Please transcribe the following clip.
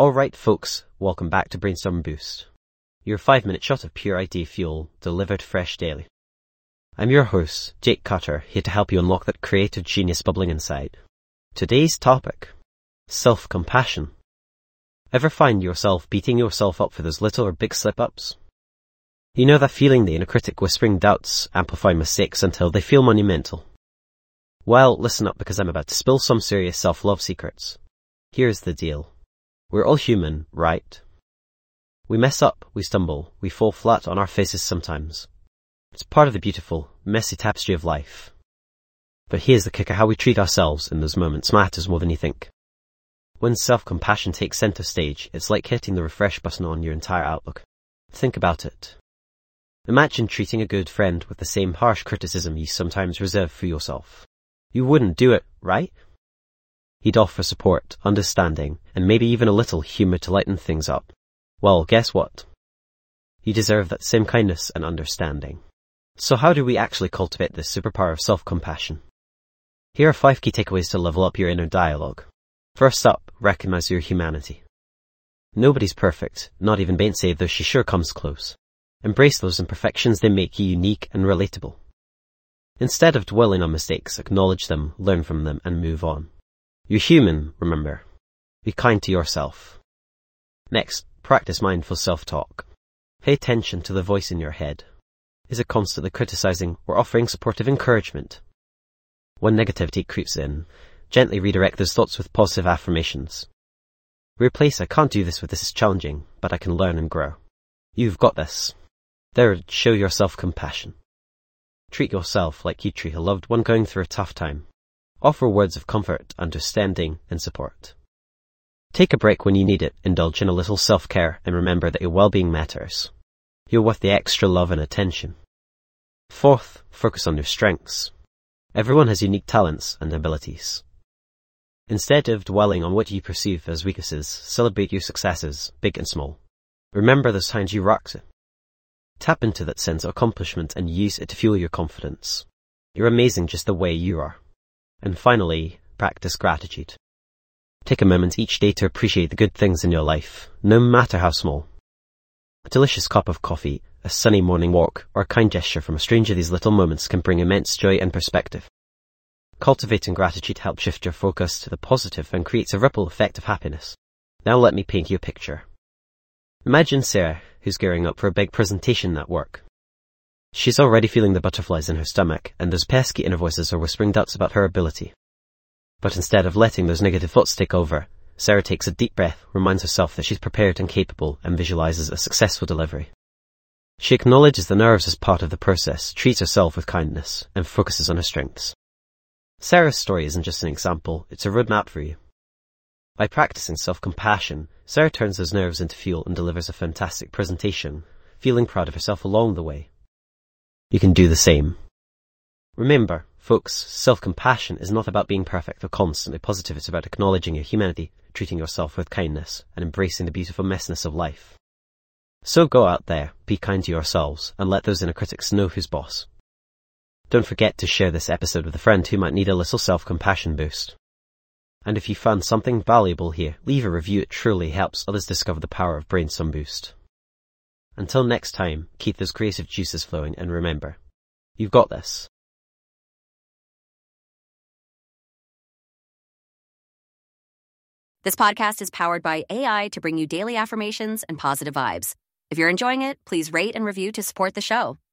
Alright folks, welcome back to Brainstorm Boost, your 5-minute shot of pure idea fuel delivered fresh daily. I'm your host, Jake Cutter, here to help you unlock that creative genius bubbling inside. Today's topic, self-compassion. Ever find yourself beating yourself up for those little or big slip-ups? You know that feeling the inner critic whispering doubts, amplifying mistakes until they feel monumental? Well, listen up because I'm about to spill some serious self-love secrets. Here's the deal. We're all human, right? We mess up, we stumble, we fall flat on our faces sometimes. It's part of the beautiful, messy tapestry of life. But here's the kicker: how we treat ourselves in those moments matters more than you think. When self-compassion takes center stage, it's like hitting the refresh button on your entire outlook. Think about it. Imagine treating a good friend with the same harsh criticism you sometimes reserve for yourself. You wouldn't do it, right? He'd offer support, understanding, and maybe even a little humor to lighten things up. Well, guess what? You deserve that same kindness and understanding. So how do we actually cultivate this superpower of self-compassion? Here are 5 key takeaways to level up your inner dialogue. First up, recognize your humanity. Nobody's perfect, not even Beyoncé, though she sure comes close. Embrace those imperfections, they make you unique and relatable. Instead of dwelling on mistakes, acknowledge them, learn from them, and move on. You're human, remember. Be kind to yourself. Next, practice mindful self-talk. Pay attention to the voice in your head. Is it constantly criticizing or offering supportive encouragement? When negativity creeps in, gently redirect those thoughts with positive affirmations. Replace "I can't do this" with "this is challenging, but I can learn and grow." You've got this. Third, show your self-compassion. Treat yourself like you treat a loved one going through a tough time. Offer words of comfort, understanding, and support. Take a break when you need it, indulge in a little self-care, and remember that your well-being matters. You're worth the extra love and attention. Fourth, focus on your strengths. Everyone has unique talents and abilities. Instead of dwelling on what you perceive as weaknesses, celebrate your successes, big and small. Remember those times you rocked it. Tap into that sense of accomplishment and use it to fuel your confidence. You're amazing just the way you are. And finally, practice gratitude. Take a moment each day to appreciate the good things in your life, no matter how small. A delicious cup of coffee, a sunny morning walk, or a kind gesture from a stranger, these little moments can bring immense joy and perspective. Cultivating gratitude helps shift your focus to the positive and creates a ripple effect of happiness. Now let me paint you a picture. Imagine Sarah, who's gearing up for a big presentation at work. She's already feeling the butterflies in her stomach, and those pesky inner voices are whispering doubts about her ability. But instead of letting those negative thoughts take over, Sarah takes a deep breath, reminds herself that she's prepared and capable, and visualizes a successful delivery. She acknowledges the nerves as part of the process, treats herself with kindness, and focuses on her strengths. Sarah's story isn't just an example, it's a roadmap for you. By practicing self-compassion, Sarah turns those nerves into fuel and delivers a fantastic presentation, feeling proud of herself along the way. You can do the same. Remember, folks, self-compassion is not about being perfect or constantly positive. It's about acknowledging your humanity, treating yourself with kindness, and embracing the beautiful messiness of life. So go out there, be kind to yourselves, and let those inner critics know who's boss. Don't forget to share this episode with a friend who might need a little self-compassion boost. And if you found something valuable here, leave a review. It truly helps others discover the power of Brainstorm Boost. Until next time, keep those creative juices flowing, and remember, you've got this. This podcast is powered by AI to bring you daily affirmations and positive vibes. If you're enjoying it, please rate and review to support the show.